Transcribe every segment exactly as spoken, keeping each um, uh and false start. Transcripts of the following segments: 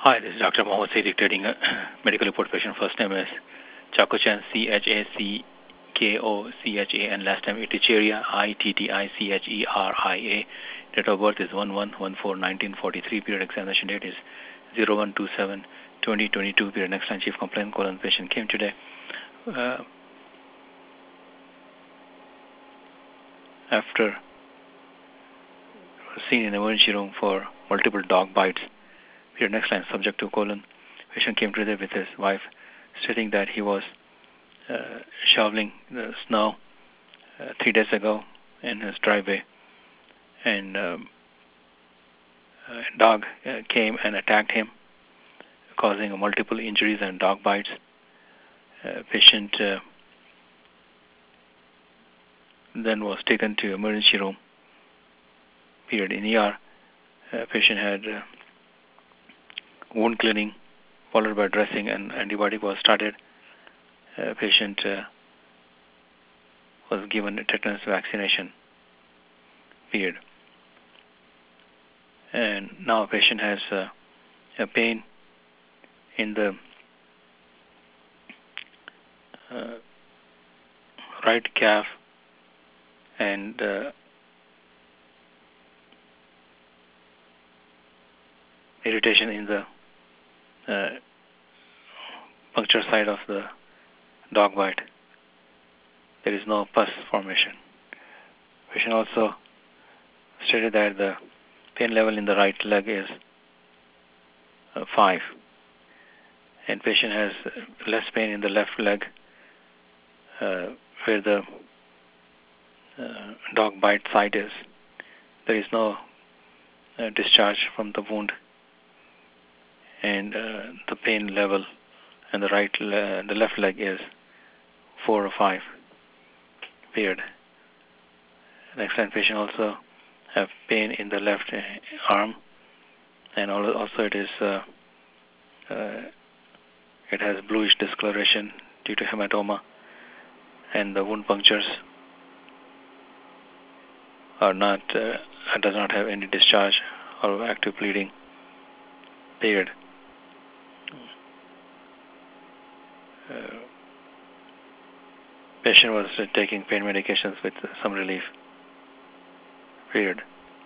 Hi, this is Doctor Mohammed Said dictating a medical report. Patient first name is Chakochan, C H A C K O C H A, and last name Itticheria, I T T I C H E R I A. Date of birth is one one one four nineteen forty-three. Period examination date is zero one two seven twenty twenty-two. Period next line chief complaint colon patient came today. Uh, after seen in emergency room for multiple dog bites. Period next line subject to colon. Patient came today with his wife, stating that he was uh, shoveling the snow uh, three days ago in his driveway, and um, a dog uh, came and attacked him, causing multiple injuries and dog bites. Uh, patient uh, then was taken to emergency room. Period in E R. Uh, patient had uh, wound cleaning followed by dressing, and antibiotic was started. Uh, patient uh, was given a tetanus vaccination. Period. And now patient has uh, a pain in the uh, right calf and uh, irritation in the uh, puncture side of the dog bite. There is no pus formation. Patient also stated that the pain level in the right leg is uh, five, and patient has less pain in the left leg uh, where the uh, dog bite site is. There is no uh, discharge from the wound, and uh, the pain level in the right le- the left leg is four or five. Period. Next line patient also have pain in the left arm, and also it is uh, uh, it has bluish discoloration due to hematoma, and the wound punctures are not uh, does not have any discharge or active bleeding. Period. Uh, patient was uh, taking pain medications with some relief. Period.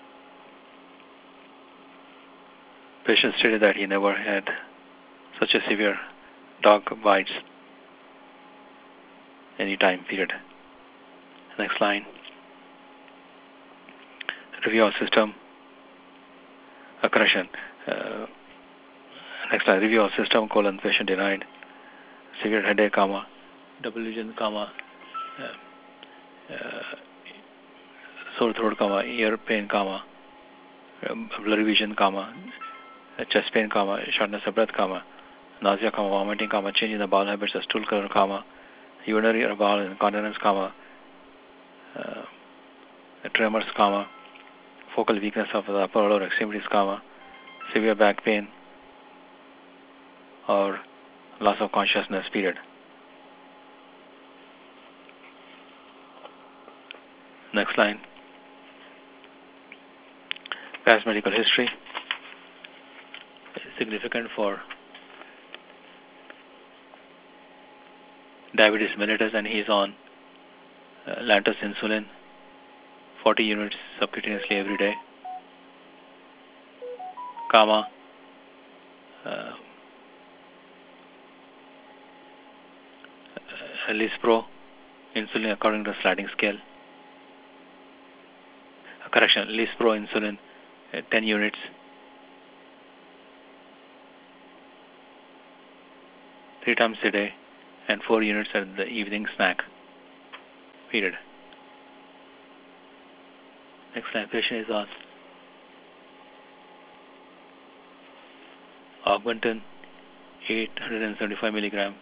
Patient stated that he never had such a severe dog bites any time. Period. Next line. Review of system. Uh, correction. Uh, next line. Review of system. Colon. Patient denied. Severe headache, comma. Double vision, comma. Uh, uh, sore throat, comma. Ear pain, comma. Um, blurry vision, comma. Uh, chest pain, comma. Shortness of breath, comma. Nausea, comma. Vomiting, comma. Change in the bowel habits of stool color, comma. Urinary or bowel incontinence, comma. Uh, tremors, comma. Focal weakness of the upper or extremities, comma. Severe back pain or loss of consciousness. Period. Next line. Past medical history is significant for diabetes mellitus, and he is on uh, Lantus insulin, forty units subcutaneously every day, comma. Uh, Lispro insulin according to sliding scale. Uh, correction, Lispro insulin, uh, ten units. Three times a day, and four units at the evening snack. Period. Next line, patient is on Augmentin, eight hundred seventy-five milligram,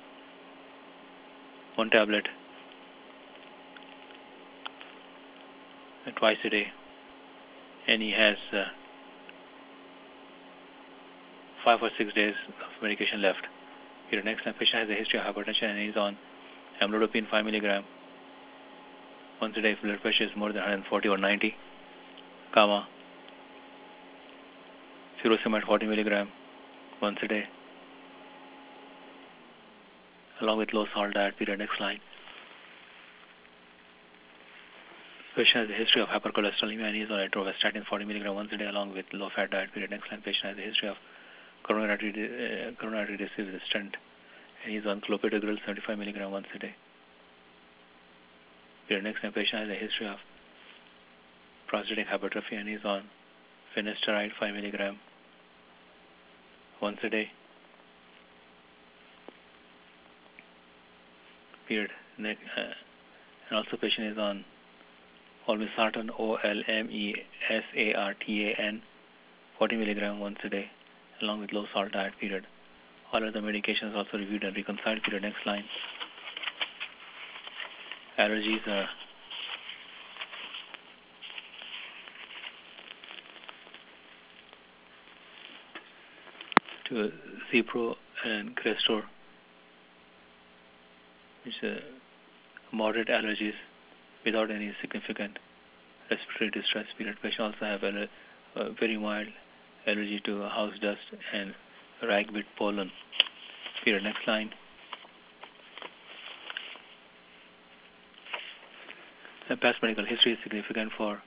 one tablet, uh, twice a day, and he has uh, five or six days of medication left. Here, next time, patient has a history of hypertension, and he's on amlodipine five milligram once a day if blood pressure is more than one forty or ninety, comma, furosemide forty milligram once a day, along with low salt diet. Period. Next line. Patient has a history of hypercholesterolemia and he is on atorvastatin forty milligram once a day along with low fat diet. Period. Next line. Patient has a history of coronary artery, uh, coronary artery disease with stent and he is on clopidogrel seventy-five milligram once a day. Period. Next line. Patient has a history of prostatic hypertrophy and he is on finasteride five milligram once a day. Period. Next, uh, and also patient is on olmesartan, O L M E S A R T A N, forty milligram once a day, along with low salt diet. Period. All other medications also reviewed and reconciled. Period. Next line. Allergies are to Cipro and Crestor, which is moderate allergies without any significant respiratory distress. Period. Patients also have a, a very mild allergy to house dust and ragweed pollen. Period. Next line. The past medical history is significant for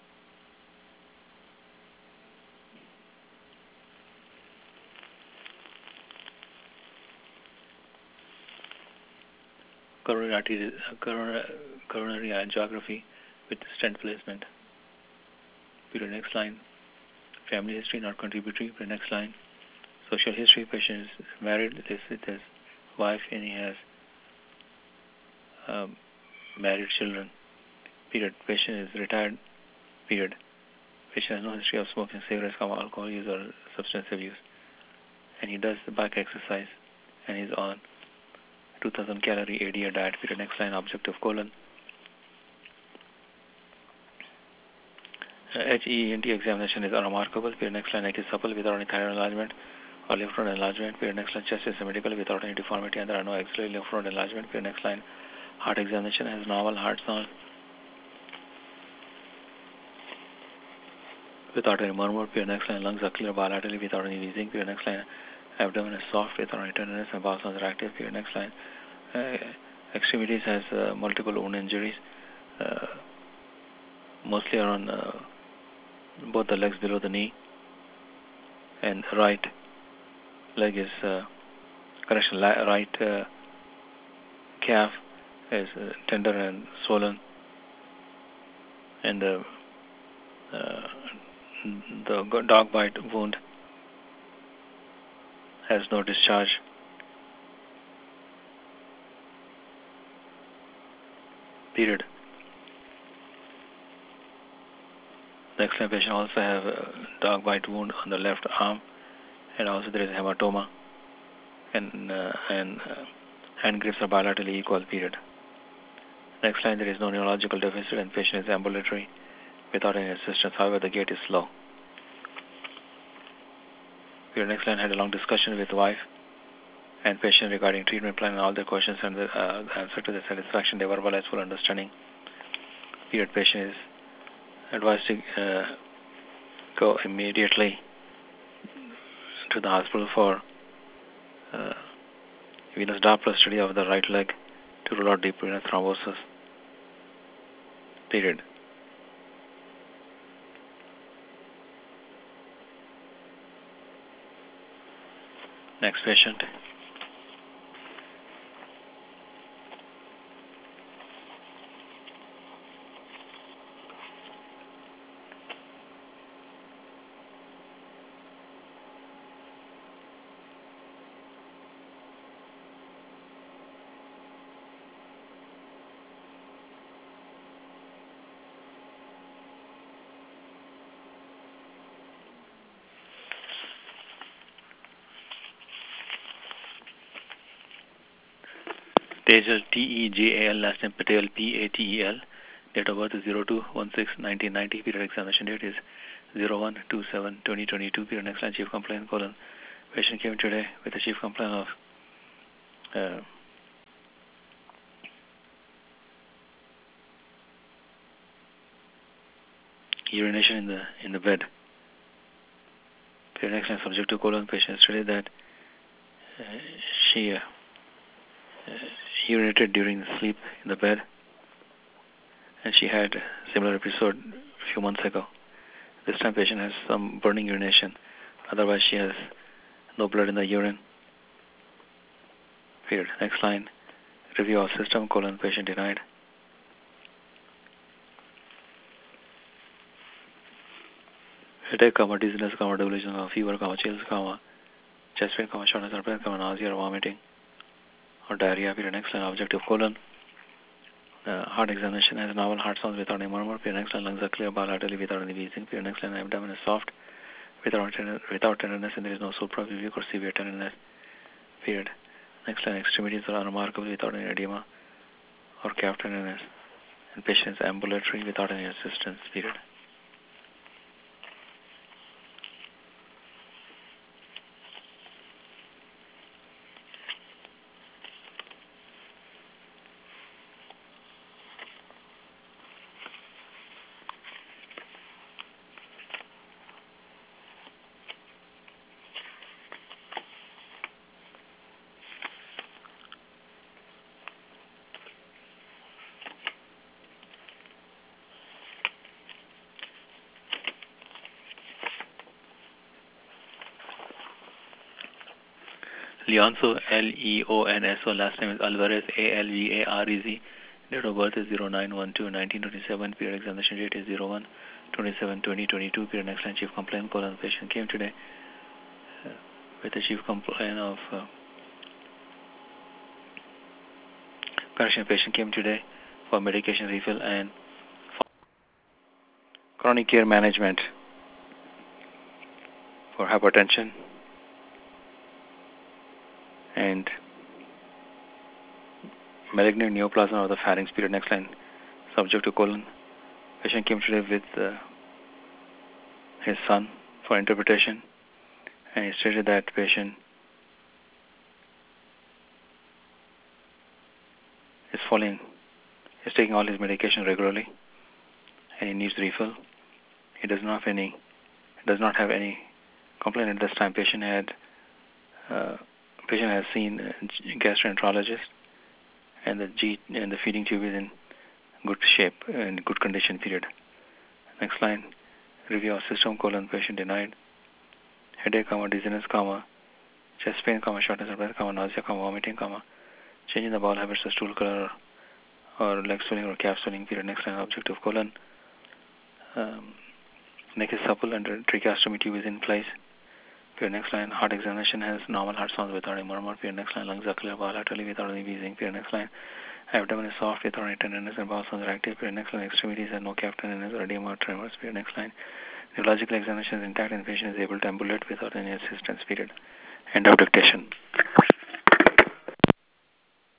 coronary artery, coronary, coronary angiography with stent placement. Period. Next line. Family history not contributory. Period. Next line. Social history. Patient is married, lives with his wife, and he has um, married children. Period. Patient is retired. Period. Patient has no history of smoking cigarettes, alcohol use, or substance abuse. And he does the bike exercise, and he's on two thousand calorie A D A diet. Period. Next line. Objective colon. Uh, H E N T examination is unremarkable. Period. Next line. Neck is supple without any thyroid enlargement or lymph node enlargement. Period. Next line. Chest is symmetrical without any deformity and there are no axillary lymph node enlargement. Period. Next line. Heart examination has normal heart sound without any murmur. Period. Next line. Lungs are clear bilaterally without any wheezing. Period. Next line. Abdomen is soft without any tenderness and bowel sounds are active. Period. Next line. Uh, extremities has uh, multiple wound injuries, uh, mostly around uh, both the legs below the knee, and right leg is uh, correction right uh, calf is uh, tender and swollen, and the uh, the dog bite wound has no discharge. Period. Next line. Patient also have a dog bite wound on the left arm, and also there is hematoma, and uh, and uh, hand grips are bilaterally equal. Period. Next line. There is no neurological deficit, and patient is ambulatory without any assistance. However, the gait is slow. Period. Next line. Had a long discussion with wife and patient regarding treatment plan and all their questions, and the uh, answer to their satisfaction. They verbalize full understanding. Period. Patient is advised to uh, go immediately to the hospital for uh, venous Doppler study of the right leg to rule out deep venous thrombosis. Period. Next patient. Tejal, T E J A L, last name Patel, P A T E L. Date of birth is zero two one six nineteen ninety. Period. Examination date is zero one two seven twenty twenty-two. Period. Next line. Chief complaint colon. Patient came today with a chief complaint of uh, urination in the in the bed. Period. Next line, subject to colon. Patient stated that uh, she uh, uh, urinated during sleep in the bed, and she had a similar episode a few months ago. This time patient has some burning urination. Otherwise she has no blood in the urine. Period. Next line, review of system, colon, patient denied. Headache, comma, dizziness, comma, delusion, comma, fever, comma, chills, comma, chest pain, comma, shortness of breath, comma, nausea or vomiting, or diarrhea. Period. Next line, objective colon. Uh, heart examination has normal heart sounds without any murmur. Period. Next line, lungs are clear bilaterally without any wheezing. Period. Next line, abdomen is soft without tender, without tenderness, and there is no suprapubic or severe tenderness. Period. Next line, extremities are unremarkable without any edema or calf tenderness, and patient is ambulatory without any assistance. Period. Leonzo, L E O N S O, last name is Alvarez, A L V A R E Z. Date of birth is zero nine one two nineteen twenty-seven. Period. Examination date is zero one twenty-seven twenty twenty-two. Period. Next line, chief complaint, colon. Patient came today uh, with the chief complaint of uh, correction. Patient came today for medication refill and for chronic care management for hypertension and malignant neoplasm of the pharynx. Period. Next line, subject to colon. Patient came today with uh, his son for interpretation, and he stated that patient is following, is taking all his medication regularly, and he needs refill. He does not have any, does not have any complaint at this time. Patient had, uh, patient has seen a gastroenterologist, and the G and the feeding tube is in good shape and good condition. Period. Next line, review of system, colon, patient denied. Headache, comma, dizziness, comma, chest pain, comma, shortness of breath, comma, nausea, comma, vomiting, comma, changing the bowel habits of stool color or leg swelling or calf swelling. Period. Next line, objective colon. Um, neck is supple and tracheostomy tube is in place. Period. Next line, heart examination has normal heart sounds without any murmur. Period. Next line, lungs are clear bilaterally without any wheezing. Period. Next line, abdomen is soft without any tenderness and bowel sounds are active. Period. Next line, extremities have no calf tenderness or edema or tremors. Period. Next line, neurological examination is intact and patient is able to ambulate without any assistance. Period. End of dictation.